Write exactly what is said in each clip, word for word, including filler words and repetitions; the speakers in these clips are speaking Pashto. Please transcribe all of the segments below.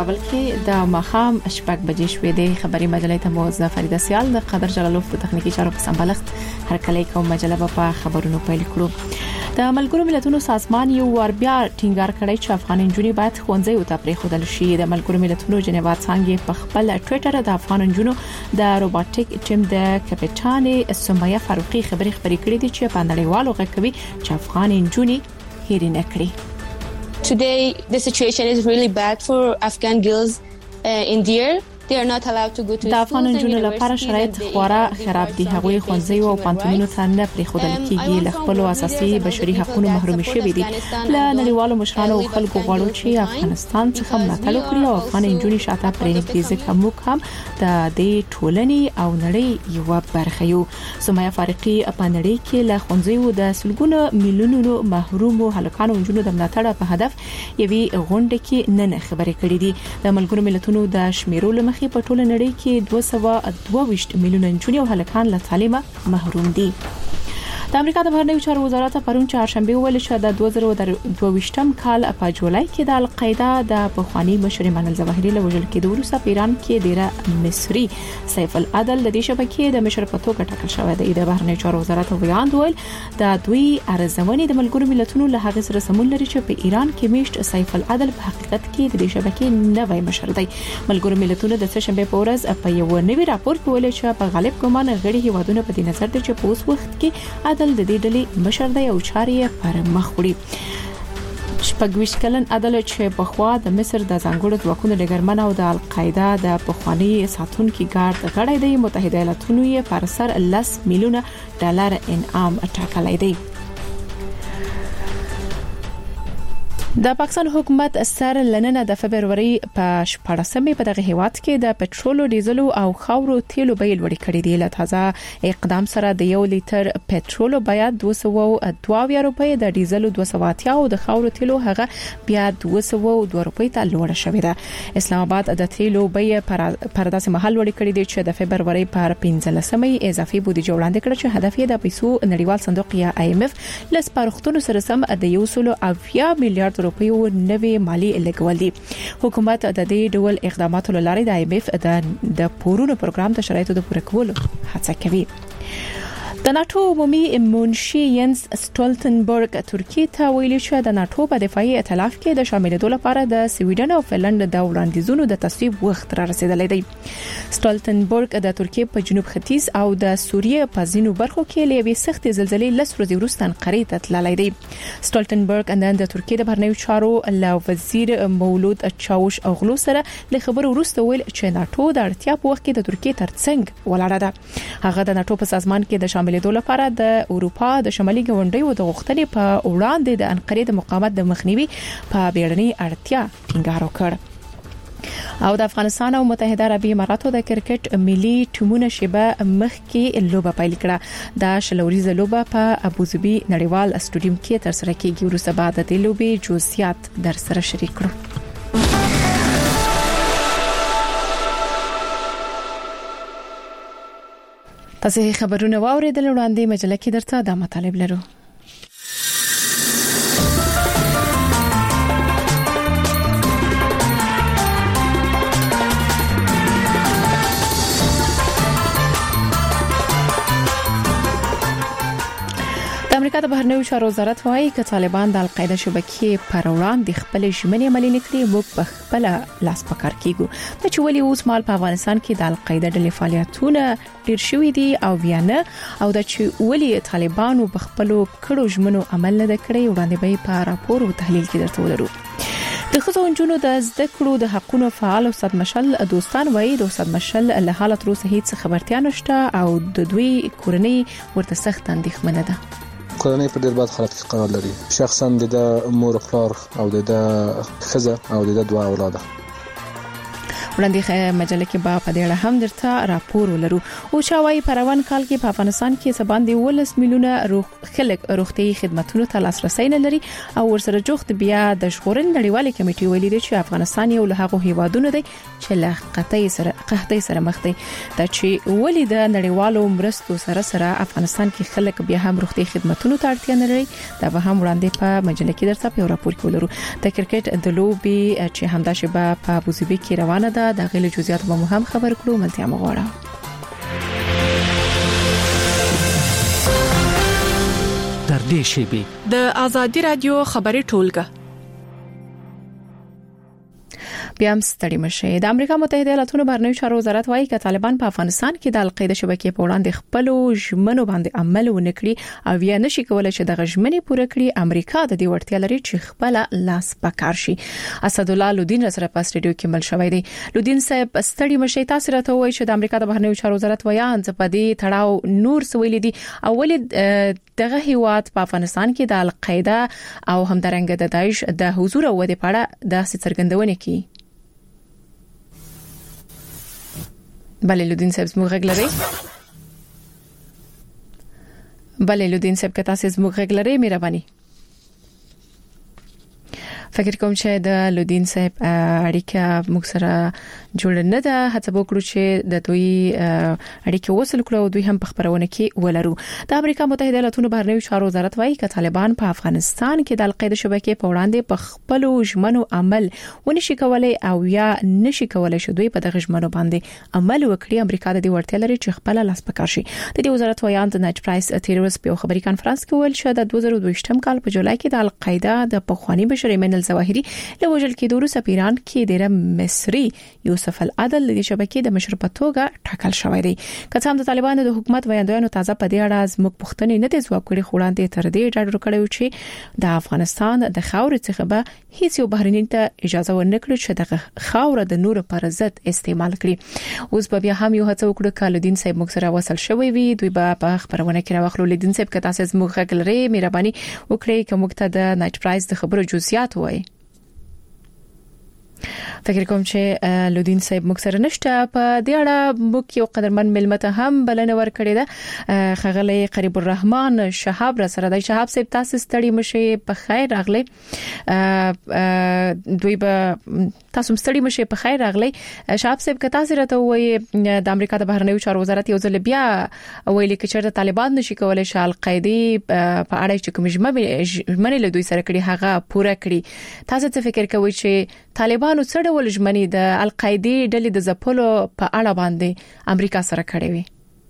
کابل کې د ماښام شپږ بجې شوې د خبري مجلې ته موزه فریده سیال د قدر جلالوف د تخنیکی چارو په سمبالښت هر کله کوم مجله په خبرونو پیل کړو. د ملګرو ملتونو سازمان یو ور بیا ټینګار کړی چې افغان انجونی باید ښوونځي او تفریح خودل شي. د ملګرو ملتونو جنیوا څنګه په خپل ټوئیټر د افغان انجونو د روبوټیک ټیم د کپټان سمیه فاروقی خبري خبري کړې دي چې په نړیوالو غږوي چې افغان انجونی هېر نه کړي. Today the situation is really bad for Afghan girls uh, in Deer. They are not allowed to go to د افغان انجونو لپاره شرایط خورا خراب دي. هغوی ښوونځي او پانتونونو ته نه پریښودل کیږي. له خپل اساسي بشري حقوقو محروم شوي دي. له نړیوالو مشرانو او خلکو غواړو چې افغانستان څخه ملاتړ وکړي او افغان انجونې شاته پرېږدي ځکه موږ هم د دې ټولنې او نړۍ یو برخه یو. سمیه فاروقی په نړۍ کې له ښوونځي د سلګونو میلیونونو محروم هلکانو انجونو د ملاتړ په هدف یوي غونډه کې نن خبرې کړې دي. د ملګرو ملتونو د شمیرو په ټوله نړۍ کې دوه سوه دوه ویشت میلیونه انجونې او هلکان له تعلیمه محروم دي. د امریکا د بهرنیو چارو وزارت پرون چهارشنبه ویل چې د دوه زره دوه ویشتم کال په جولای کې د القاعده د پخوانی مشر منل ظواهری له وژل کېدو وروسته په ایران کې ډیره مصری سیف العدل د دې شبکې د مشر په توګه ټاکل شوی دی. د بهرنیو چارو وزارت ویاند ویل د دوی ارزونې د ملګرو ملتونو له هغه سره سمون لري چې په ایران کې میشت سیف العدل په حقیقت کې د دې شبکې نوی مشر دی. ملګرو ملتونو د سهشنبه په ورځ په یو نوی راپور کې ویل چې په غالب ګمان غړي هیوادونه په دې نظر دي چې په اوس وخت کې عدل د دې ډلې مشر دی او چارې پر مخ وړي. شپږویشت کلن عدل چې په خوا د مصر د ځانګړو ځواکونو لګرمن او د القاعده د پخوانی ساتونکو ګارد غړی دی. متحده ایالاتونو یې پر سر لس میلیونه ډالر انعام ټاکلی دی. د پاکستان حکومت سر لننه د فبرवरी په شپږمه په دغه هیواد کې د پټرول او ډیزل او خاورو تیلو بیې لوړې کړې دي. له تازه اقدام سره د یو لیټر پټرول بیا دوه سوه دوه روپۍ، د ډیزل دوه سوه اتیا او د خاورو تیلو هغه بیا دوه سوه دوه روپۍ ته لوړه شوې ده. اسلام آباد د تیلو بیې پر داسې محل لوړې کړې دي چې د فبرवरी پر پنځلسمې اضافي بودیجه وړاندې کړه چې هدف یې د پیسو نړیوال صندوق یا آی ایم اف له سپارښتنو سره سم د یو سل اویا میلیارډ روپیو نوې مالی لګول دي. حکومت د دې ډول اقداماتو لپاره د آی ایم اف د د پورونو پروګرام ته شرایطو د پوره کولو هڅه کوي. د ناتو عمومي منشي ینس سټولتنبرګ ترکیه ته ویلي چې د ناتو په دفاعي ائتلاف کې د شاملېدو لپاره د سویډن او فنلند د وړاندیزونو د تصویب وخت را رسیدلی دی. سټولتنبرګ د ترکیه په جنوب ختیځ او د سوریه په ځینو برخو کې لوي سخت زلزلې لس ورځې وروسته انقرې ته تللی دی. سټولتنبرګ نن د ترکیه د بهرنیو چارو له وزیر مولود چاوش اوغلو سره له خبرو وروسته ویل چې ناتو د اړتیا په وخت کې د ترکیه ترڅنګ ولاړه ده. هغه د ناتو په سازمان کې د شامل دو لپاره د اروپا د شمالي ګاونډیو د غوښتنې په وړاندې د انقرې د مقاومت د مخنیوي په بیړني اړتیا ټینګار وکړ. او د افغانستان او متحده عربي اماراتو د کرکټ ملي ټیمونو شبه مخ کې لوبه پیل کړه. د شلوريزه لوبه په ابوظبي نړیوال اسټوډیوم کې تر سره کېږي. وروسته بعد د لوبې جزئیات در سره شریک کړو. تاسو خبرونه واوریدل. وړاندې مجله کې درته د مطالب لرو. د امریکا د بهرنیو چارو وزارت وايي چې طالبان د القاعده شبکې پر وړاندې خپل ژمنې عملي نکړي. موږ په خپل لاس پکار کیږو. د چولي اوس مال په افغانستان کې د القاعده ډلې فعالیتونه ډیر شوي دي او بیا نه او د چولي طالبانو په خپل کړو ژمنو عمل نه کړی. وړاندې به په راپور او تحلیل کې درته ولرو. د خزو انجونو د زده کړو د حقونو فعال استاد مشل دوستان وایي د استاد مشل له حالت روسه هیڅ خبرتیا نشته او د دوی کورنۍ ورته سخت اندېښمنه ده. کورنۍ په ډېر بد حالت کې قرار لري. شخصا د مور خپل او د خزه او د دوه اولاده. وړاندې مجله کې به په دې اړه هم درته راپور ولرو. او شاوای پروان کال کې په افغانستان کې سباندې ولس میلیونه روغ خلک روغتي خدماتو ته لاسرسي نه لري او ورسره جوخت بیا د شغورن نړیوالې کمیټې ویلي دی چې افغانستان یو له هغو هیوادونو دی چې له قحطۍ سره قحطۍ سره مخ دی. دا چې ولې د نړیوالو مرستو سره سره افغانستان کې خلک بیا هم روغتي خدماتو ته اړتیا نه لري. دا به هم وړاندې په مجله کې درته په راپور کې ولرو. د کرکټ د لوبي چې همدا شبه په ابوظبي کې روانه ده د غیله جزئیات به هم خبر کړو. ملتیا مغواړه در دې شی د ازادي رادیو خبري ټولګه بیا هم ستړي مشه. د امریکا متحده ایالاتونو بهرنیو چارو وزارت وايي چې طالبان په افغانستان کې د القاعده شبکې په وړاندې خپل ژمنو باندې عمل ونکړي او یا نشي کولای چې د غژمنې پوره کړي. امریکا د دې وړتیا لري چې خپل لاس پکار شي. اسد الله لودین سره په استډیو کې مل شوی دی. لودین صاحب ستړي مشه، تاسو راته وایي چې د امریکا د بهرنیو چارو وزارت وایي چې په دې تړاو نور سویل دي اول دغه هیواد په افغانستان کې د القاعده او همدارنګه د داعش د حضور او د پاړه د څرګندونه کوي. بله لودین صاحب زموږ غږ لري؟ بله لودین صاحب که تاسو زموږ غږ لري مهرباني. فکر کوم چې د لودین صاحب اړیکه موږ سره جوړ نه ده. هڅه وکړو چې د دوی اړیکه وصل کړو او دوی هم په خبرونه کې ولرو. د امریکا متحده ایالاتونو بهرنیو چارو وزارت وايي چې طالبان په افغانستان کې د القاعده شبکې په وړاندې په خپل ژمنو عمل ونشي کولای او یا نشي کولای چې دوی په دغه ژمنو باندې عمل وکړي. امریکا د دې وړتیا لري چې خپل لاس پکار شي. د دې وزارت وایي د نایټ پرایس تیروریست په خبري کانفرنس کې ویل چې د دوه زره دوه ویشتم کال په جولای کې د القاعده د پخوانی بشر ایمن الظواهری له وژل کېدو وروسته په ایران کې د مصری یوسف العدل د شبکې د مشر په توګه ټاکل شوی دی. که څه هم د طالبانو د حکومت ویاندویانو تازه په دې اړه زموږ پوښتنې نه دي ځواب کړي، خو وړاندې تر دې ډاډ ورکړی چې د افغانستان د خاورې څخه به هیڅ یو بهرنی ته اجازه ورنکړي چې دغه خاور د نور پر ضد استعمال کړي. اوس به بیا هم یو هڅه وکړو چې لودین صاحب موږ سره وصل شوی وي، دوی به په خبرونه کې راوخلو. لودین صاحب که تاسو زموږ غږ لري مهرباني وکړئ چې موږ ته د نایټ پرایس د خبرو جزئیات وایي. فکر کوم چې لودین صاحب موږ سره نشته. په دې اړه موږ یو قدرمن ملمته هم بلنه ورکړې ده. خغلی قریب الرحمن شهاب را سره دی. شهاب صاحب تاسو ستړي مشه، په خیر راغلی. دوی به تاسو ستړي مشه، په خیر راغلی. شهاب صاحب که تاسو راته وایي د امریکا د بهرنیو چارو وزارت یو ځل بیا ویلي چې چېرته طالبان نشي کولای چې القاعده په اړه چې کوم ژمنې له دوی سره کړي هغه پوره کړي. تاسو څه فکر کوئ چې طالبانو څه ډول ژمنې د القاعده ډلې د ځپلو په اړه باندې امریکا سره کړې وي؟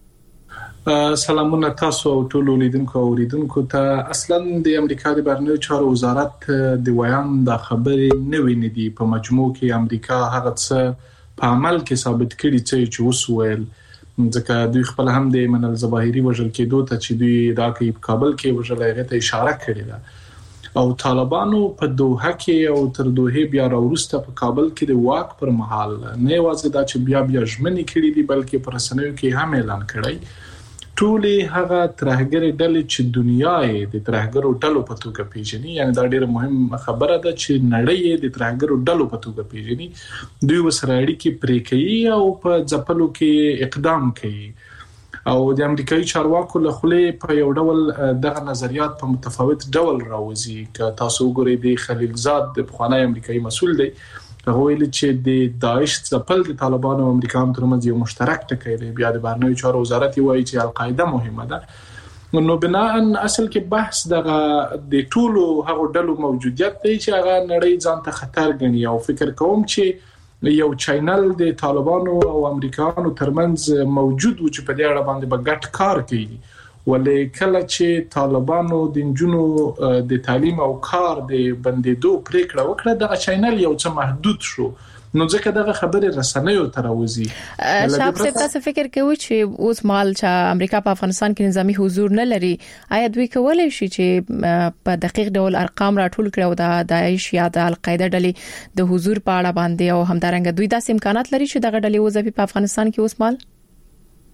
سلامونه تاسو او ټول لیدونکو او اوریدونکو ته. اصلا د امریکا د بهرنیو چارو وزارت د ویان د خبرې نه ویني دي. په مجموع کې امریکا هغه څه په عمل کې ثابت کړي چې وسویل، ځکه دوی خپل هم د ایمن الظواهری وژل کېدو ته چې دوی دا کوي په کابل کې وژل هغه ته اشاره کړې ده. او طالبانو په دوحه کې او تر دوحه بیا راورسته په کابل کې د واک پر مهال نه یوازې دا چې بیا بیا ژمنې کړې دي بلکې پر رسنیو کې هم اعلان کړی ټولې هغه ترهګر ډلې چې دنیا یې د ترهګرو ډلو په توګه پیژني. یعنی دا ډیره مهم خبره ده چې نړۍ یې د ترهګرو ډلو په توګه پیژني. دوی وسره اړیکې پرې کوي او په ځپلو کې اقدام کوي. او د امریکایي چارواکو له خلې په یو ډول دغه نظریات په متفاوت ډول راوځي. که تاسو وګورئ د خلیلزاد د بخوانی امریکایي مسؤل دی، هغه ویل چې د داعش ځپل د طالبانو او امریکایانو ترمنځ یو مشترک ټکی دی. بیا د بهرنیو چارو وزارت وایي چې القاعده مهمه ده. نو بناء اصل کې بحث دغه د ټولو هغو ډلو موجودیت دی چې هغه نړۍ ځان ته خطر ګڼي. او فکر کوم چې یو چینل د طالبانو او امریکایانو ترمنځ موجود و چې په دې اړه باندې به ګډ کار کوي. ولې کله چې طالبانو د نجونو د تعلیم او کار د بندیدو پریکړه وکړه دغه چینل یو څه محدود شو. نو ځکه دغه خبره رسنیو ته راوځي. شاب څه تاسو فکر کوئ چې اوس مال چې امریکا په افغانستان کې نظامی حضور نه لري، آیا دوی کولای شي چې په دقیق ډول ارقام راټول کړي او د داعش یا د القاعده ډلې د حضور په اړه باندې او همدارنګه دوی داسې امکانات لري چې دغه ډلې وځي په افغانستان کې اوس مال؟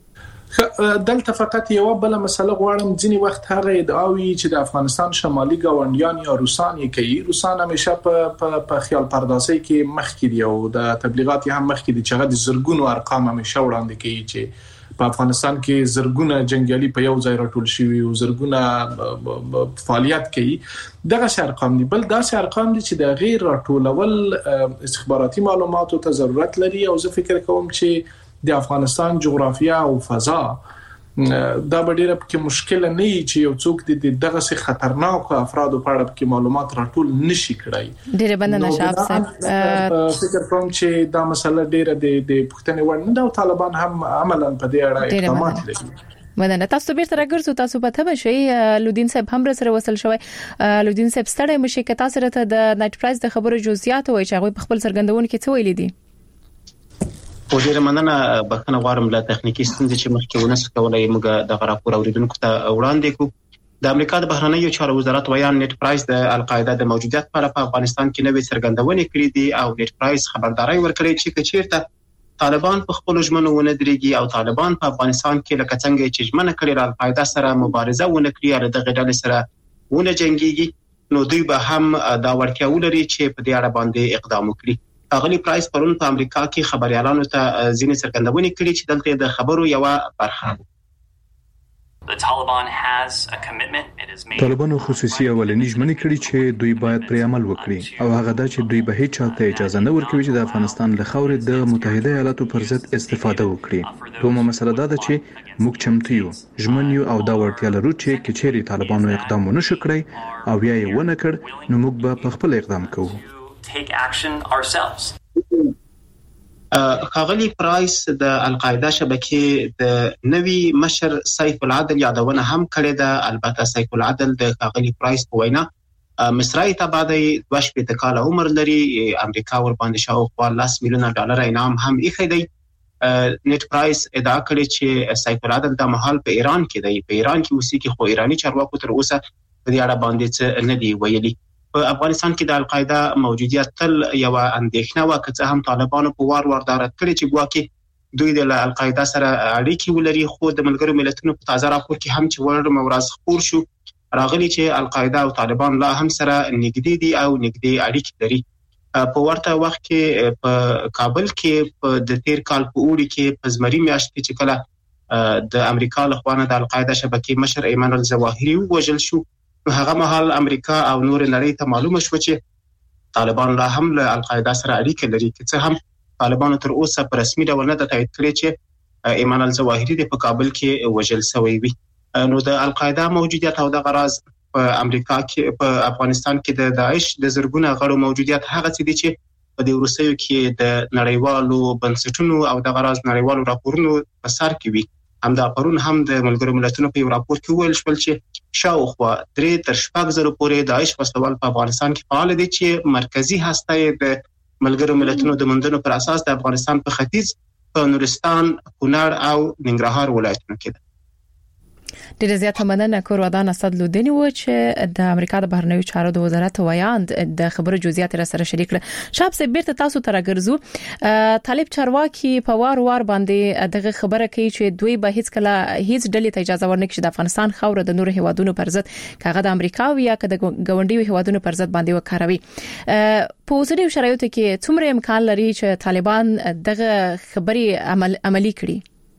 دلته فقط یو بل مسله غواړم ځینی وخت هغه ادعاوي چې د افغانستان شمالي ګاونډیان یا روسان یې کوي. روسان همیشه په په خیال پردازي کې مخکې دي او د تبلیغات هم مخکې دي چې هغه د زرګونو ارقام همیشه وړاندې کوي چې په افغانستان کې زرګونه جنگیالي په یو ځای راټول شوي او زرګونه فعالیت کوي. دغه ارقام دي. بل داسې ارقام دي چې د غیر راټولول استخباراتي معلوماتو ته ضرورت لري او زه فکر کوم چې د افغانستان جغرافیه او فضا دا به ډیره کې مشکل نه وي چې یو څوک د دغه څه خطرناک افرادو په اړه کې معلومات راټول نشي کړای. ډیره بندنه شاف صاحب فکر کوم چې دا مسله ډیره د پښتنې وړ نه ده. طالبان هم عملاً په دې اړه اقدامات لري. مدنه تاسو بیرته راګرځو تاسو په ته شي لودین صاحب هم سره وصل شوی. لودین صاحب ستړی مشي که تاسو راته د نایټ پرایس د خبرو جزئیات وایي چې هغه په خپل سرګندون کې څه ویل دي؟ او ډیره مننه. بخښنه غواړم له تخنیکی ستونزې چې مخکې ونس کولای موږ د راپور اوریدونکو ته وړاندې کوو. د امریکا د بهرنیو چارو وزارت ویان نت پرایس د القاعده د موجودیت لپاره په افغانستان کې نوې څرګندونې کړې دي او نت پرایس خبرداري ورکړې چې کچیرته طالبان په خپل ژمنو ونه درېږي او طالبان په افغانستان کې لکه څنګه چې ژمنه کړې القاعده سره مبارزه ونه کړي او د غډل سره ونه جنگيږي نو دوی به هم دا وړتیا ولري چې په دې اړه باندې اقدام وکړي. اغلی پرایس پرون په امریکا کې خبريالانو ته ځینې څرګندونې کړې چې دلته د خبرو یو برخه طالبانو خصوصي اولنی ژمنې کړې چې دوی باید پر عمل وکړي او هغه دا چې دوی به هیڅ چاته اجازه نه ورکوي چې د افغانستان له خاورې د متحده ایالاتو پر ضد استفاده وکړي. دومره مسله دا ده چې موږ چمتو یو ژمن یو او دا وړتیا لرو چې کچېری طالبانو اقدام ونه شکړي او بیا یې ونه کړ نو موږ به په خپل اقدام کوو. take action ourselves. خاغلی پرایس د القاعده شبکې د نوی مشر سیف العدل یادونه هم کړې ده. البته سیف العدل د خاغلی پرایس په وینا مصري تبعی دوه شپږ کال عمر لري. امریکا ور باندې شاوخوا لس میلیونه ډالر انعام هم یې دی. نت پرایس ادعا کړې چې سیف العدل د محل په ایران کې دی. په ایران کې اوسېږي خو ایرانی چارواکو تر اوسه په دې اړه باندې څه نه دی ویلي. په افغانستان کې د القاعده موجودیت تل یو اندېښنه وکړه هم طالبانو په وار وار دارت کړی چې ګواکې دوی د القاعده سره اړیکې ولري. خو د ملګرو ملتونو په تازه راپور کې هم چې ورته مورز خبر شو راغلی چې القاعده او طالبان لا هم سره نږدې دي او نږدې اړیکې لري. په ورته وخت کې په کابل کې په د تیر کال په اوړي کې په زمري میاشت کې چې کله د امریکا له خوا د القاعده شبکې مشر ایمان الظواهری وژل شو هغه مهال امریکا او نور نړۍ ته معلومه شو چې طالبان لا هم له القاعده سره اړیکې لري. چې څه هم طالبان تر اوسه په رسمي ډول نه تایید کړی چې ایمان الظواهری د په کابل کې وژل شوی وي. نو د القاعده موجودیت او د غراض په امریکا کې په افغانستان کې د داعش د زرګونه غړو موجودیت هغه څه دي چې په دې ورسېو کې د نړیوالو بنسټونو او د غراض نړیوالو راپورونو په سر کې وي. هم دا پرون هم د ملګرو ملتونو په راپور کې ویل شول چې شاوخوا درې تر شپږ زره پورې داعش وسوال په افغانستان کې فعال دي چې مرکزی هسته د ملګرو ملتونو د مندونو پر اساس د افغانستان په ختیځ په نورستان، کونړ او ننګرهار ولایتونو کې ده. ډیره زیاته مننه کور ودان اسد لودنی و چې د امریکا د بهرنیو چارو د وزارت ویاند د خبرو جزئیات را سره شریک کړ. شاب سه بیرته تاسو ته راګرځو. طالب چارواکي په وار وار باندې دغه خبره کوي چې دوی به هیڅ کله هیڅ ډلې ته اجازه ورنکړي چې د افغانستان خاور د نور هیوادونو پر ضد کاغه د امریکا او یا د ګاونډیو هیوادونو پر ضد باندې وکاروي. په اوسنیو شرایطو کې څومره امکان لري چې طالبان دغه خبري عمل عملی کړي؟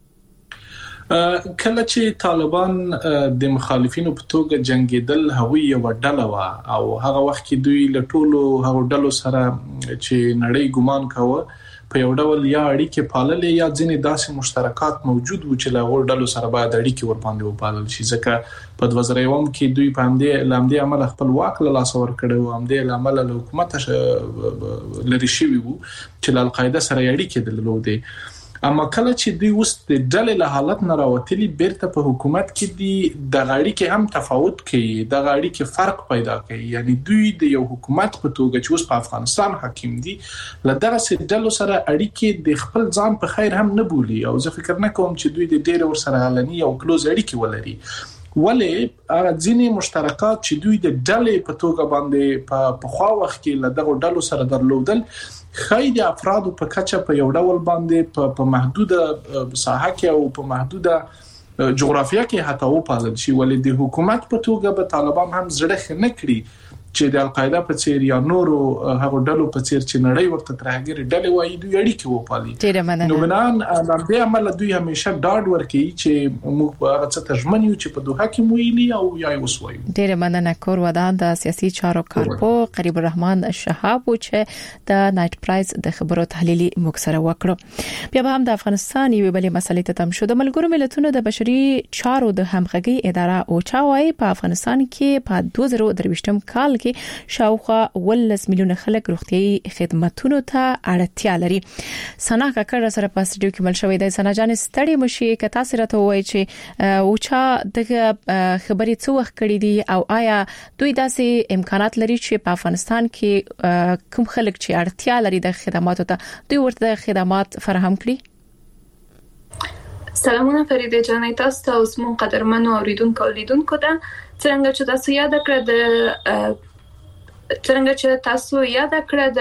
کله چې طالبان د مخالفینو په توګه جنگیدل هوی یو ډله وا او هغه وخت کې دوی له ټولو هغو ډلو سره چې نړۍ ګمان کاوه په یو ډول یا اړیکې پاللې یا ځینې داسې مشترکات موجود و چې له هغو ډلو سره باید اړیکې ورباندې وپالل شي. ځکه په دوه زره یو کې دوی په همدې لامدې عمل خپل واک له لاس ورکړ او همدې عمل له حکومت لري شوی وو چې له القاعده سره اړیکې درلودې. اما کله چې دوی اوس د ډلې له حالت نه راوتلي بیرته په حکومت کې دي د غاړي کې هم تفاوت کوي، د غاړي کې فرق پیدا کوي. یعنی دوی د یو حکومت په توګه چې اوس په افغانستان حاکم دي له دغه ډلو سره اړیکې د خپل ځان په خیر هم نه بولي او زه فکر نه کوم چې دوی د ډېر ور سره علني او کلوز اړیکې ولري. ولې هغه ځینې مشترکات چې دوی د ډلې په توګه باندې په پخوا وخت کې له دغه ډلو سره درلودل خای د افرادو په کچه په یو ډول باندې په محدوده ساحه کې او په محدوده جغرافیه کې حتی او پالل شي ولې د حکومت په توګه به طالبان هم زړه نه کړی چې د القاعده په څیر یا نورو هغه ډلو په څیر چې نړۍ ورته ترهګری ډلې وایي دوی اړیکې وپالي نو بنان د دې عمل دوی همیشه ډاډ ورکوي چې موږ هغه څه ترجمن یو چې په دوحه کې ویلي او یا وسوي ډېر مننه کور ودان د سیاسي چارو کارپو قریب الرحمن شهاب چې د نایټ پرایز د خبرو تحلیلي مکسره وکړو بیا به هم د افغانستان یو بلې مسلې ته تم شو د ملګرو ملتونو د بشري چارو د همغږي اداره او چاوي په افغانستان کې په دوه زره درویشتم کال کې شاوخوا ولس میلیونه خلک روغتيایي خدماتو ته اړتیا لري. سنا کاکړ سره په سټډیو کې مل شوې ده. سنا جان ستړي مشي ک تاسو راته وایي چې او چا د خبرې څو وخت کړی دي او آیا دوی داسې امکانات لري چې په افغانستان کې کوم خلک چې اړتیا لري د خدماتو ته دوی ورته خدمات فراهم کړي؟ سلامونه فریده جانې تاسو ته اوس مون قدرمنو اوریدونکو اولیدونکو ته څنګه چې تاسو یاد کړئ د څنګه چې تاسو یاد کړئ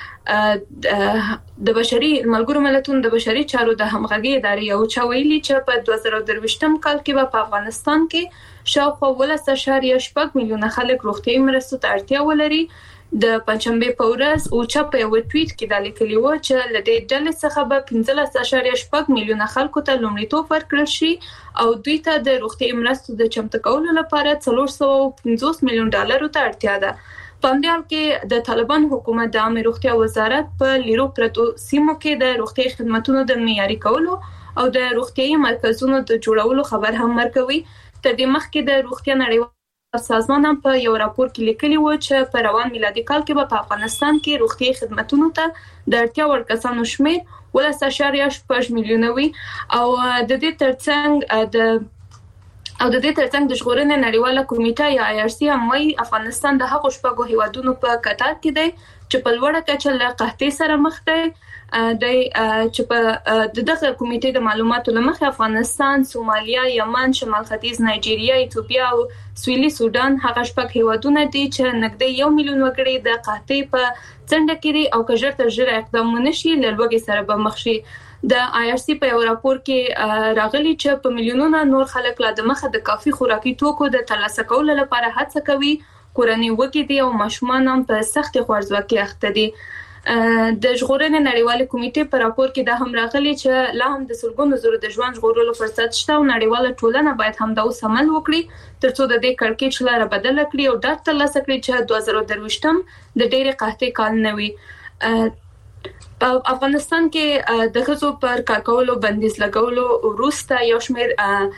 د د بشري ملګرو ملتونو د بشري چارو د همغږي ادارې یو چا ویلي چې په دوه زره درویشتم کال کې په افغانستان کې شاوخوا ولس اشاریه شپږ میلیونه خلک روغتيایي مرستو ته اړتیا ولري. د پنځمبه په ورځ او چا په یو ټویټ کې د لیکلي و چې لدې ډلې څخه به پنځلس اشاریه شپږ میلیونه خلکو ته لومړیتوب ورکړل شي او دوی ته د روغتيایي مرستو د چمتو کولو لپاره څلور سوه پنځوس میلیون ډالر ته اړتیا ده. په همدې حال کې د طالبان حکومت د عامه روغتیا وزارت په لیرو پرتو سیمو کې د روغتيایي خدماتو د معیاري کولو او د روغتيایي مرکزونو د جوړولو خبر هم ورکوي. تر دې مخکې د روغتیا نړیوال سازمان هم په یو راپور کې لیکلي و چې په روان میلادي کال کې په افغانستان کې روغتيایي خدماتو ته د اړتیا وړ کسانو شمېر ولس اشاریه شپږ میلیونه وي او د دې ترڅنګ د او د دې ترڅنګ د ژغورنې نړیواله کمیټه یا آی آر سی هم وايي افغانستان د هغو شپږو هیوادونو په کتار کې دی چې په لوړه کچه له قحطۍ سره مخ دی. د چې په دغه کمیټې د معلوماتو لمخې افغانستان، سومالیا، یمن، شمال ختیځ نایجیریا، ایتوپیا او سویلي سودان هغه شپږ هیوادونه دي چې نږدې یو میلیون وګړي د قحطۍ په څنډه کې دي او که ژر تر ژره اقدام ونشي له لوږې سره به مخ شي. د آی آر سی په یو راپور کې راغلي چې په میلیونونو نور خلک لا د مخه د کافي خوراکي توکو د ترلاسه کولو لپاره هڅه کوي، کورنۍ وږي دي او ماشومان هم په سخت خوارځواکۍ اخته دي. د ژغورنې نړیواله کمیټې په راپور کې دا هم راغلي چې لا هم د سلګونو زره د ژوند ژغورلو فرصت شته او نړیواله ټولنه باید هم دا اوس عمل وکړي ترڅو د دې کړکېچ لاره بدل کړي او ډاډ ترلاسه کړي چې دوه زره درویشتم د ډېرې قحطۍ کال نه وي. په افغانستان کې د ښځو پر کار کولو بندیز لګولو وروسته یو شمېر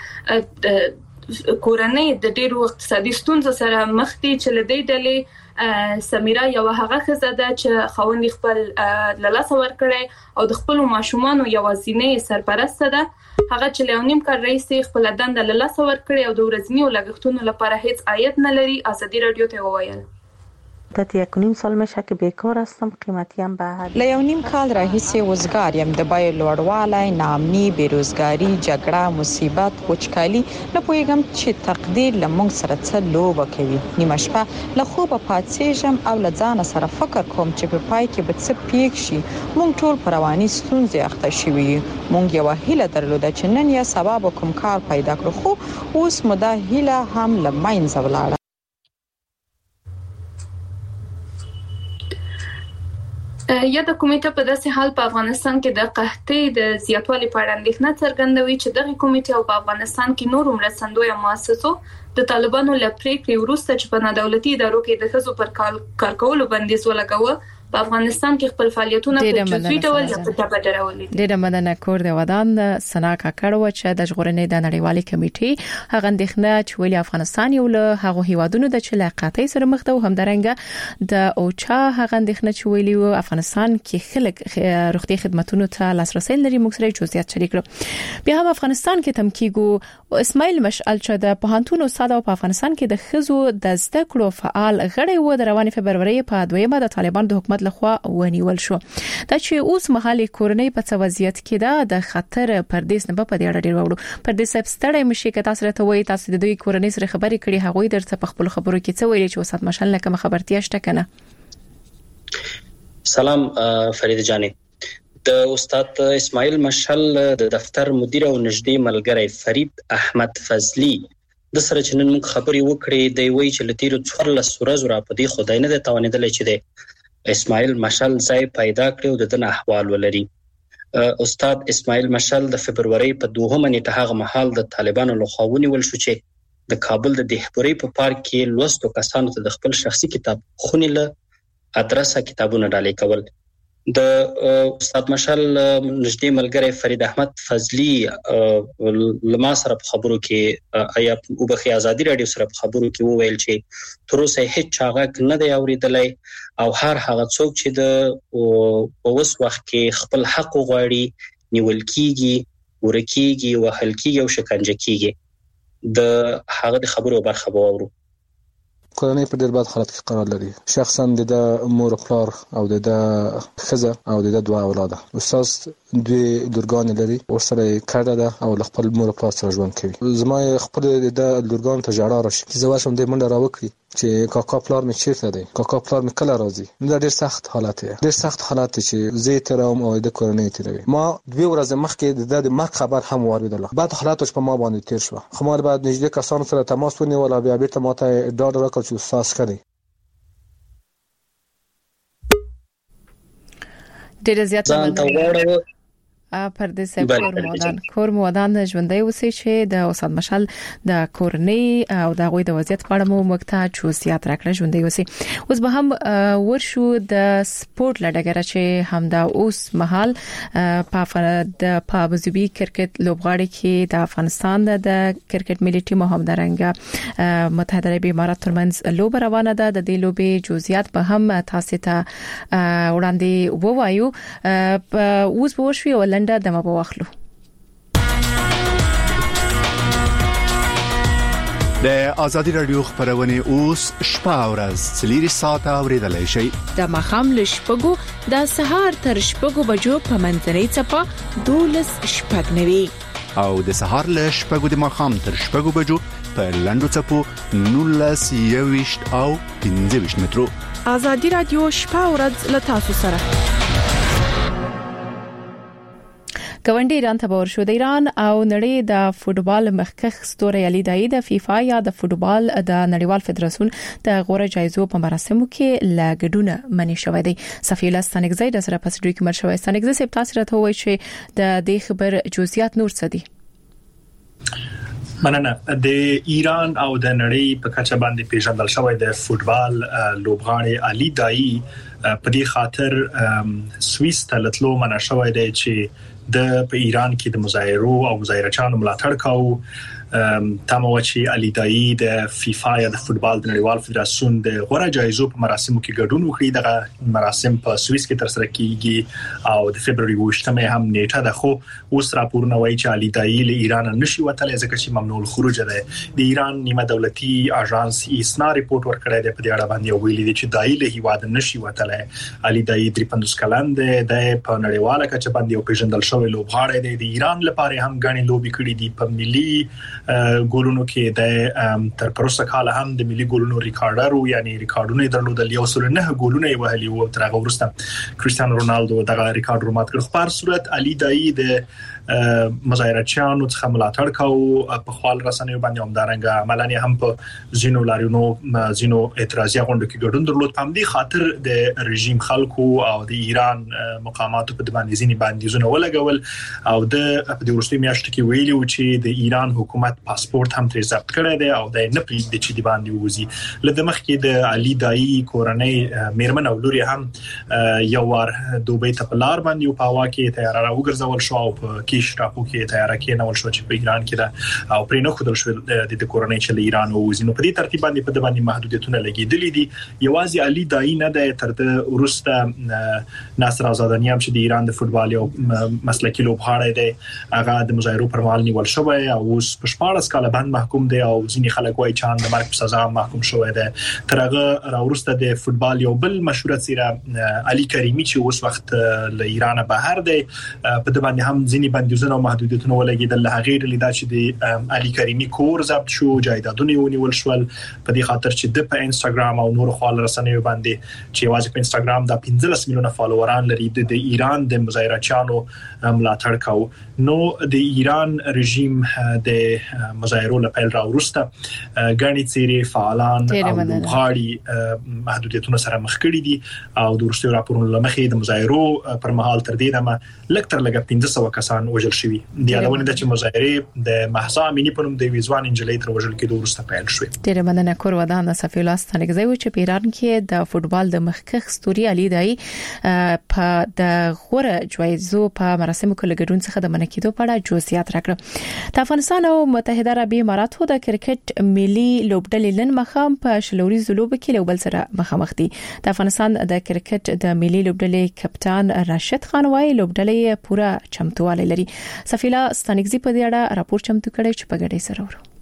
کورنۍ د ډېرو اقتصادي ستونزو سره مخ دي چې له دې ډلې سمیرا یو هغه ښځه ده چې خاوند خپل له لاسه ورکړی او د خپلو ماشومانو یوازینۍ سرپرسته ده. هغه چې له نیم کال راهیسې خپل دنده له لاسه ورکړی او د ورځنیو لګښتونو لپاره هیڅ عاید نه لري. ازادي رادیو ته وویل تا یک نیم سال میشه که بیکار هستم، قیمتی هم بهر. له یو نیم کال راهیسې وزګار یم. د بیې لوړوالی، ناامني، بیروزګاري، جګړه، مصیبت، وچکالي، نه پوهیږم چې تقدیر له موږ سره څه لوبه کوي. نیمه شپه له خوبه پاڅیږم او له ځانه سره فکر کوم چې په پای کې به څه پیښ شي. موږ ټول په رواني ستونزې اخته شوي یو. موږ یوه هیله درلوده چې نن یا سبا به کوم کار پیدا کړو، خو اوس مو دا هیله هم له منځه ولاړه. یا د کمیټه په داسې حال په افغانستان کې د قحطۍ د زیاتوالي په اړه اندېښنه څرګندوي چې دغه کمیټه او په افغانستان کې نور مرستندویه مؤسسو د طالبانو له پریکړې وروسته چې په نادولتي ادارو کې د ښځو پر کار کولو بندیز ولګاوه په افغانستان کې خپل فعالیتونه په جزوي ډول یا په ټاپه ډول. ډېر مننه کور د ودان سنا کاکړ و چې د ژغورنې د نړیوالې کمیټې هغه اندېښنه چې ویلي افغانستان یو له هغه هیوادونو د چې له قحطۍ سره مخ ده او همدارنګه د اوچا هغه اندېښنه چې ویلي و افغانستان کې خلک روغتي خدماتو ته لاسرسي لري. موږ سره جزئیات شریک کړو. بیا هم افغانستان کې تم کیږي اسماعیل مشعل چې د پوهنتون استاد په افغانستان کې د خزو د زده کړو فعال غړی و د رواني فبرवरी په دویمه د طالبان د حکومت حکومت لخوا ونیول شو. دا چې اوس مهال کورنۍ په وضعیت کې ده د خطر پردیس نه په دې اړه ډیر وړو. پردیس ستړی مشي که تاسو راته وایي تاسو د دوی کورنۍ سره خبرې کړې هغه درته په خپل خبرو کې څه ویلي چې وسات مشال لکه خبرتیا شته کنه؟ سلام فرید جانې. د استاد اسماعیل مشال د دفتر مدیر او نږدې ملګری فرید احمد فضلی د سره چې نن موږ خبرې وکړې دی وایي چې لتیرو څوارلس ورځې را په دې خدای نه د توانیدل چې د اسماعیل مشال ځای پیدا کړو د دن احوال ولري. استاد اسماعیل مشال د فبرवरी په دوهمه نیټه هغه مهال د طالبانو لخوا ونیول شو چې د کابل د دهپوري په پارک کې لوستو کسانو ته د خپل شخصي کتاب خونې له ادرسه کتابونه ډالۍ کول. د استاد مشال نږدې ملګری فرید احمد فضلی لما سره په خبرو کې آیا او بخي ازادي رادیو سره په خبرو کې وویل چې تر اوسه هیڅ چاغه نه دی اوریدلای او هر هغه څوک چې د اوس وخت کې خپل حق غواړي نیول کیږي ورکیږي وهل کیږي او شکنجه کیږي. د هغه د خبرو برخه وورو. کورنۍ په ډېر بد حالت کې قرار لري. شخصا د مور پلار او د خزه او د دوه اولاد. استاد دوی لورګان لري ورسره کړه ده او خپل مور پلار سره ژوند کوي. زما خپل د لورګان ته جړه راشي چې زه واشم د منډه راوکړي چې کاکا پلار می چیرته دی، کاکا پلار می کله راځي. دا ډېر سخت حالت دی، ډېر سخت حالت چې زه ترام او د کورنۍ تروي. ما دوی ورځې مخکې د مرګ خبر هم واردل. بعد حالت په ما باندې تیر شو. خو ما بعد نږدې کسانو سره تماس ونیول او بیا بیرته ماته ډاډ راکړ چې استاد کړي. ډېر زیات پردیس کور مودان کور مودان ژوندۍ اوسې چې د استاد مشال د کورنۍ او د غوي د وضعیت په اړه مو مکتاج جزئیات راکړه ژوندۍ اوسې. اوس به هم ورشو د سپورت لړګره چې هم د اوس مهال په فرد په ابوظبي کرکټ لوبغاړي کې د افغانستان د کرکټ ملي ټیم هم درنګ متحده عربي امارات ترمنځ لوب روانه ده. د دې لوبې جزئیات به هم تاسو ته وړاندې ووایو. اوس به ورشو ولنډه دمه بواخلو. د ازادي رادیو خبرونه اوس شپه ورځ څلور ساعته اوریدلای شئ. د مخام لشپګو د سهار تر شپګو بجو په منځنۍ چپه دولس شپږ نوي او د سهار لشپګو د مخام تر شپګو بجو په لندو چپو نولس یويشت او پنځه ویشت مترو. ازادي رادیو شپه ورځ له تاسو سره. ګوندې ایران ته ورشو. د ایران او نړۍ د فوټبال مخکخ ستوره علي دای د فیفا یا د فوټبال د نړیوال فدراسیون د غوړه جایزو په مراسمو کې لاګډونه منی شوې دي. صفی الله ستانګزی د سره پس دوی کومر شوې ستانګزی سپ تاسو راته وایي چې د دې خبر جزئیات نور څه دي؟ مننه. د ایران او د نړۍ په کچه باندې پیژندل شوی د فوټبال لوبغاړي علي دای په دې خاطر سويس ته لټلو منع شوی دی چې د په ایران کې د مظاهرو او مظاهرچانو ملاتړ کاوه. تموچی علي دای د فیفا یا د فوټبال د نړیوال فدراسیون د غوړه جایزو په مراسمو کې ګډون وکړي. دغه مراسم په سويس کې تر سره کیږي او د فبرवरी وشتمه هم نیټه ده. خو اوس راپورونه وایي چې علي دای له ایران نشي وتلی ځکه چې ممنوع الخروج ده. د ایران نیمه دولتي اژانس ایسنا ریپورت ورکړی دی په دې اړه باندې ویلي دي چې دای له هیواد نشي وتلی. علي دای درې پنځوس کلن دی د په نړیواله کچه باندې پیژندل شوی لوبغاړی دی. د ایران لپاره هم غني لوبي کړې دي په ملي ګولونو کې د تر پروسه کال هم د ملي ګولونو ریکارډر او یعنی ریکارډونه درلودل. یو سل نه ګولونه یې وهلي او تر هغه وروسته کریستیانو رونالدو دغه ریکارډ مات کړ. په هر صورت علي دای د مظاهرچیانو څخه ملاتړ کاوه په خپل رسنیو باندې همدارنګه عملاً هم په زینو لاریونو زینو اعتراضي غونډو کې ګډون درلود. په همدې خاطر د رژیم خلکو او د ایران مقاماتو په باندې ځینی بندیزونه ولګول او د په دې وروستي میاشت کې ویلي و چې د ایران حکومت پاسپورت هم ترې ضبط کړی دی او د نه پریږدي چې د باندې وځي. لکه مخکې د علي دای کورنۍ میرمن او لوري هم یو وار دوبۍ ته په لار باندې په هوا کې تیار راوګرځول شو او په کیش ټاپو کې تیار کېنول شو چې په ایران کې دا او پرې نه خودل شو د کورنۍ چې له ایران وځي. نو په دې ترتیب باندې په د باندې محدودیتونه لګیدلې دي. یوازې علي دای نه د تر د ورسته ناصر آزادانی هم چې د ایران د فوټبال یو مسلکي لوبغاړی دی هغه د مظاهرو پر مهال نیول شوی او اوس په شپږ کاله باندې محکوم دی او ځینې خلک وایي چې د مرګ په سزا محکوم شوی دی. ترغه راورسته د فوتبال یو بل مشهور څیره علي کریمی چې اوس وخت له ایران بهر دی په د باندې هم ځینې بندیزونه او محدودیتونه ولګیدل. هغه لیدا چې د علي کریمی کور ضبط شو، جایدادونه ونیول شول په دې خاطر چې د په انستګرام او نور خپل رسنیو باندې چې واځي په انستګرام د پنځلس میلیونه فالووران لري د ایران د مظاهرچیانو ملاتړ کاوه. نو د ایران رژیم د مظاهرو لپاره راورسته غني چیرې فعالان او لوبغاړي محدودیتونه سره مخ کړي دي او د ورستي راپورونو لمخې د مظاهرو پر مهال تر دې دمه لکتر لګ پنځه سوه کسان وژل شوي دي. یادونه ده چې مظاهره د محسا امینی په نوم د ویزوان انجلۍ تر وژل کېدو وروسته پیل شوې. ډېر مننه کور ودان صفی الله ستنګزی و چې په ایران کې د فوتبال د مخکخ ستوري علي دای په د غوړه جوایزو په مراسمو کې لګډون څخه د منکیدو په اړه جزئیات راکړه. د افغانستان او متحده عربی اماراتو د کرکټ ملي لوبډلې لن مخام په شلوري زلوب کې لوبل سره مخامخ دي. د افغانستان د کرکټ د ملي لوبډلې کپتان راشد خان وايي لوبډلې پوره چمتواله لري. صفی الله ستنګزی په دې اړه راپور چمتو کړی چې په ګډه سره ورو.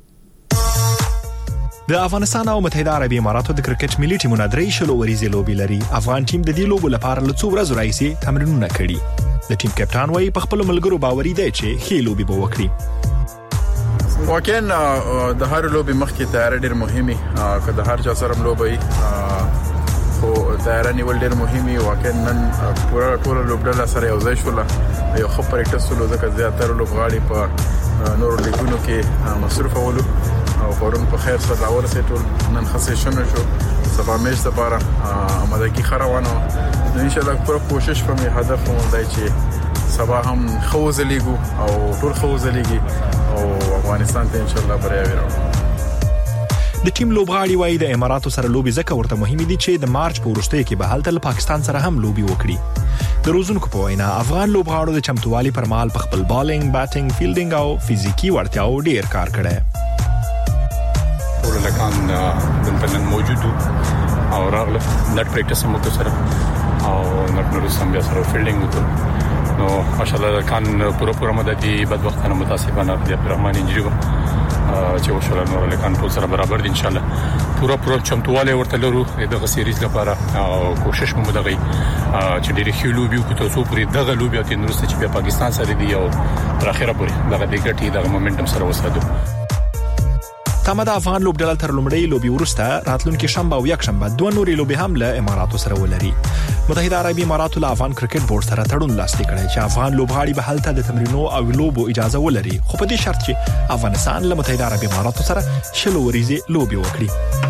د افغانستان او متحده عربی اماراتو د کرکټ ملي ټیمونه درې شلو وريزي لوبي لري. افغان ټیم د دې لوبو لپاره له څو ورځې راځي تمرینونه کړي. د ټیم کپتان وايي په خپل ملګرو باوري دی چې ښه لوبي به وکړي. واقعا د هر لوبي مخکې تیاری ډېر مهمه که د هر چا سره لوبي خو تیاری نیول ډېر مهمه. واقعا نن پوره ټول لوبډله سره یو ځای شول یو خو پریکټس ولو ځکه زیاتره لوبغاړي په نور لیګونو کې مصروف ولو او پرون په خیر سره راورسې ټول نن خاصه شنه شو سبا میش لپاره آمادګي خروانه. ان شاء الله پوره کوشش کوم هدف مو دی چې سبا هم خوځلېګو او ټول خوځلېږي او افغانستان ته ان شاء الله بریاوي راوړو. د ټیم لوبغاړي وايي د اماراتو سره لوبي زکه ورته مهمه دي چې د مارچ په وروستۍ کې به حالت له پاکستان سره هم لوبي وکړي. د روزونکو په وینا افغان لوبغاړو د چمتووالي پر مهال په خپل بالینګ، بیټینګ، فیلډینګ او فزیکی وړتیاو ډیر کار کړی. ولکان دلته نن موجود او راغله نټ پریکټس هم وکړه او نټ نور سم بیا سره فیلډینګ وکړو. نو ماشاءالله کان پوره پوره مدتي بد وختونه متاسفانه د عبدالرحمن انجری چې وشول نو لکان ټول سره برابر دي. ان شاء الله پوره پوره چمتواله ورته لرو دغه سیریز لپاره او کوشش مو دغه چې ډېری خلو بيو کو تاسو پرې دغه لوبیا ته نورسته چې بیا پاکستان سره دی او تر اخره پورې دغه د ګټي دغه مومنټم سره وساتو. تمه د افغان لوبډله تر لومړی لوبي ورسته راتلونکي شنبه او یک شنبه دوه نوري لوبي هم له اماراتو سره ولري. متحده عربی اماراتو له افغان کرکټ بورډ سره تړون لاسلیک کړی چې افغان لوبغاړي به هلته د تمرینو او لوبو اجازه ولري، خو په دې شرط چې افغانستان له متحده عربی اماراتو سره شلو وريزي لوبي وکړي.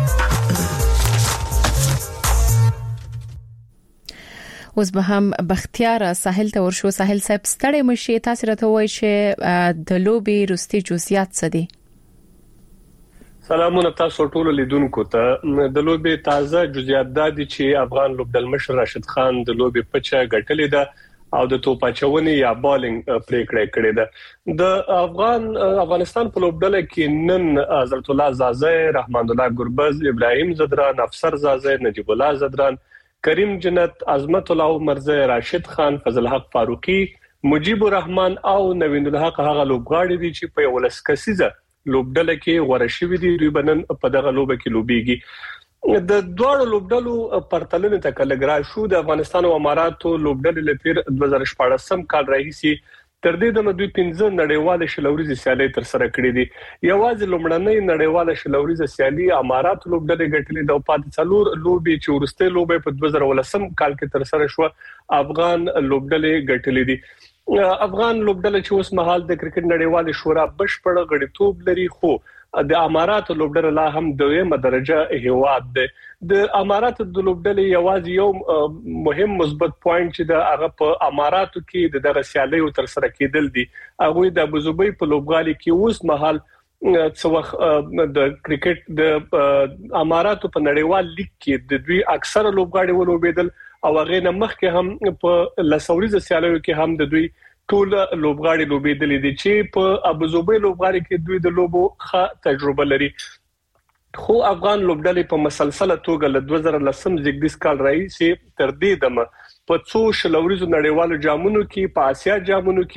اوس به هم بختیار ساحل ته ورشو. ساحل صاحب ستړی مشي، تاسو راته وایي چې د لوبي روستي جزئیات څه دي؟ سلامونه تاسو ټول لیدونکو ته. د لوبي تازه جزئیات دي چې افغان لوبډل مشر راشد خان د لوبي پچه ګټلې ده او د توپاچونې یا بالینګ پریکړه کړې ده. د افغان افغانستان په لوبډل کې نن حضرت الله زازه، رحمان الله ګربز، ابراهيم زدران، افسر زازه، نجیب الله زدران، کریم جنت، عظمت الله مرزه، راشد خان، فضل حق فاروقي، مجيب الرحمن او نوین الحق هغه لوبغاړي دي چې په ولس کسيزه لوبډله کې ورشي دي. دوی بنن په دغه لوبه کې لوبيږي. د دوه لوبډلو پرتلنه تکلګرا شو. د افغانستان او اماراتو لوبډلې لپاره دوه هزار شپږ کال راهیسي تر دې د دوی پنځه نړیواله شلوريزي سیالي تر سره کړې دي. یوازې لومړنۍ نړیواله شلوريزي سیالي امارات لوبډلې ګټلې د پات څلور لوبي چې ورسته لوبه په دوه هزار ولسم کال کې تر سره شو. افغان لوبډلې ګټلې دي. افغان لوبډله چې اوس مهال د کرکټ نړیوال شورا بشپړ غړیتوب لري، خو د امارات لوبډله لا هم دویمه درجه هیواد ده. د امارات د لوبډلې یوازې یو مهم مثبت پوینټ چې د هغه په اماراتو کې دغه سیالي تر سره کېدل دي. هغه د ابوظبي په لوبغالي کې اوس مهال څو وخت د کرکټ د اماراتو په نړیوال لیګ کې د دوی اکثره لوبغاړي ولوبېدل او هغه نه مخکې هم په لسوريزه سیالیو کې هم د دوی ټول لوبغاړي لوبېدل دي چې په ابوظبي لوبغاړي کې دوی د لوبو ښه تجربه لري. خو افغان لوبډلې په مسلسله توګه له دوه هزار لسم زیږدیز کال راهیسي تر دې دمه په څو شلوريزو نړیوالو جامونو کې، په آسیا جامونو کې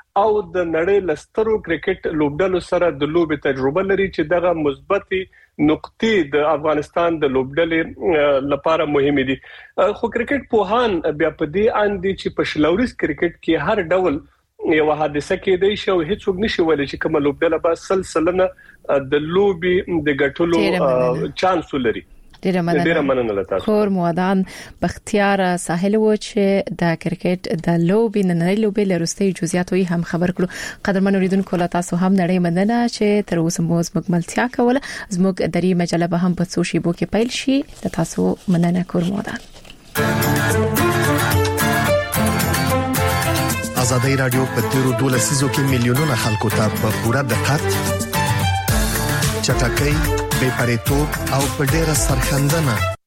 او د نړۍ لسترو کرکټ لوبډلو سره د لوبي تجربه لري چې دغه مثبتي نقطې د افغانستان د لوبډلې لپاره مهمه دي. خو کرکټ پوهان بیا په دې اندي چې په شلوريز کرکټ کې هر ډول یو حادثه کې دی شو هیڅوک نشي ویل چې کوم لوبډله به سلسله د لوبي د ګټلو چانس لري. ډیره مننه. ډیره مننه لته. خور مودان بختیار ساحل و چې د کرکټ د لوبي نننۍ لوبي لرستي جزئیات هم خبر کړو. قدرمن اوریدونکو لا تاسو هم نړۍ مننه چې تر اوسه مو زموږ ملتیا کوله. زموږ دري مجله به هم په سوشي بو کې پیل شي. تاسو مننه کور مودان. ازادي رادیو په تیرو دوه لسیزو کې میلیونونه خلکو ته په پوره دقت چټکۍ بې پرېتوب او په ډېره سرخندنه